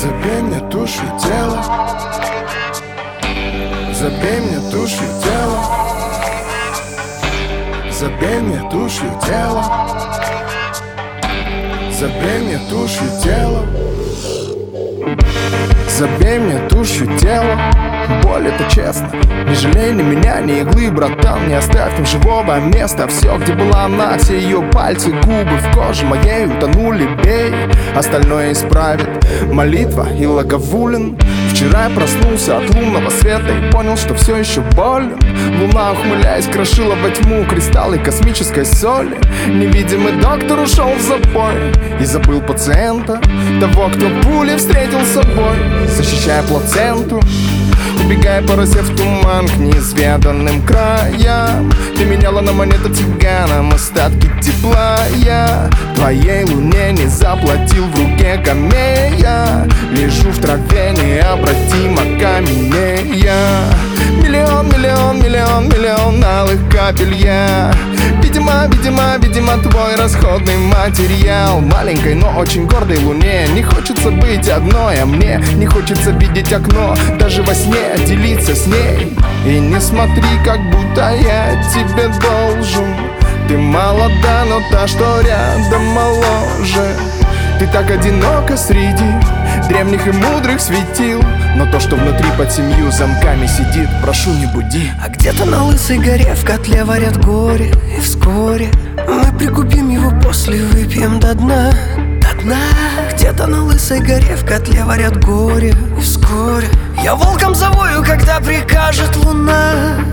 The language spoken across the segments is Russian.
Забей мне душу и тело, забей мне душу и тело, забей мне душу и тело, забей мне душу и тело, забей мне душу и тело. Боль — это честно. Не жалей ни меня, ни иглы, братан. Не оставь там живого места. Все, где была она, все ее пальцы, губы в коже моей утонули, бей. Остальное исправит молитва и Лаговулин. Вчера я проснулся от лунного света и понял, что все еще болен. Луна, ухмыляясь, крошила во тьму кристаллы космической соли. Невидимый доктор ушел в запой и забыл пациента, того, кто пули встретил с собой, защищая плаценту, убегая по росе в туман к неизведанным краям. Ты меняла на монету цыганам остатки тепла. Я твоей луне не заплатил, в руке камея. Лежу в траве необратимо каменея. Миллион, миллион, миллион, миллион алых капель я. Видимо, твой расходный материал. Маленькой, но очень гордой луне не хочется быть одной, а мне не хочется видеть окно даже во сне, делиться с ней. И не смотри, как будто я тебе должен. Ты молода, но та, что рядом, моложе. Ты так одинока среди древних и мудрых светил, но то, что внутри под 7 замками сидит, прошу, не буди. А где-то на лысой горе в котле варят горе, и вскоре мы прикупим его, после выпьем до дна, до дна. Где-то на лысой горе в котле варят горе, и вскоре я волком завою, когда прикажет луна.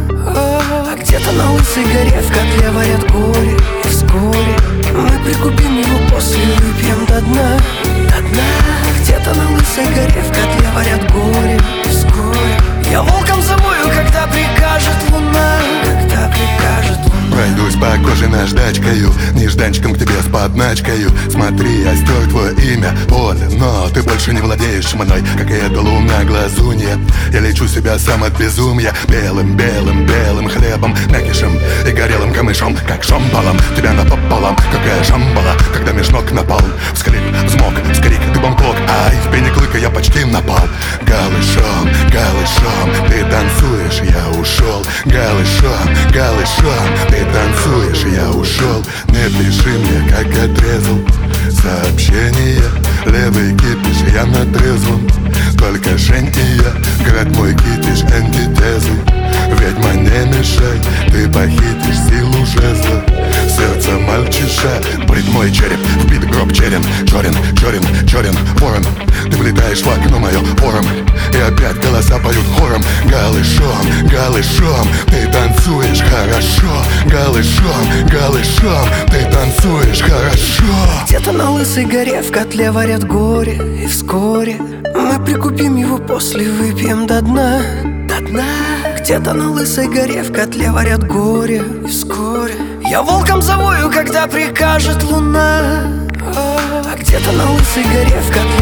А где-то на лысой горе в котле варят горе, и вскоре мы прикупим его, после выпьем до дна, до дна. Где-то на лысой горе в котле варят горе, и вскоре я волком завою, когда прикажет луна, когда прикажет луна. Пройдусь по коже наждачкою, нежданчиком к тебе с подначкою. Смотри, я стер твое имя, Оля, но ты больше не владеешь мной, как и эта луна глазунья. Я лечу себя сам от безумия белым, белым, белым хлебом, мякишем и горелым камышом, как шомполом. Тебя напополам, какая шамбала, когда меж ног напал. Вскрип, взмок, вскрик, дыбом клок, ай, в пене клыка я почти напал. Голышом, голышом, ты танцуешь, я ушел. Голышом, голышом, ты танцуешь, я ушел. Не пиши мне, как отрезал сообщение. Левый кипиш, я на трезвом. Только Жень и я, град мой кипиш, антитезы. Ведьма, не мешай, ты похитишь силу жезла. Сердце мальчиша, брит мой череп, вбит гроб черен. Черен, черен, черен, ворон. Ты влетаешь в окно мое вором, и опять голоса поют хором. Голышом, голышом, ты танцуешь хорошо. Голышом, голышом, ты танцуешь хорошо. Где-то на лысой горе в котле варят горе, и вскоре мы прикупим его, после выпьем до дна, до дна. Где-то на лысой горе в котле варят горе, и вскоре я волком завою, когда прикажет луна. А где-то на лысой горе в котле